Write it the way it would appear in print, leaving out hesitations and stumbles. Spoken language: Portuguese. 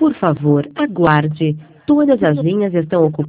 Por favor, aguarde. Todas as linhas estão ocupadas.